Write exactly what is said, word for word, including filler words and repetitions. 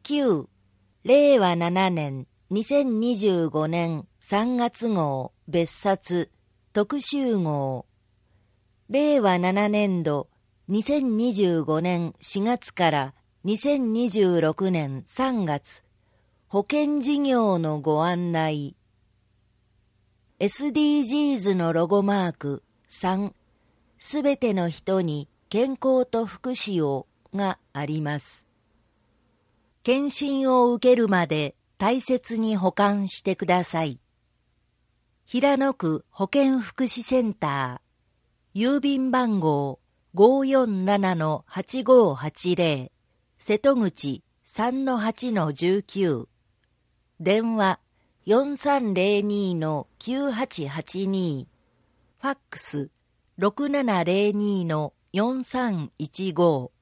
きゅう、れいわななねんにせんにじゅうごねんさんがつ号別冊特集号、れいわななねんどにせんにじゅうごねんしがつからにせんにじゅうろくねんさんがつ保険事業のご案内。 エスディージーズ のロゴマークさん、すべての人に健康と福祉をがあります。検診を受けるまで大切に保管してください。平野区保健福祉センター、郵便番号 ごーよんななのはちごーはちぜろ、瀬戸口 さんのはちのじゅうきゅう、電話 よんさんぜろにのきゅうはちはちに、ファックス ろくななぜろにのよんさんいちご。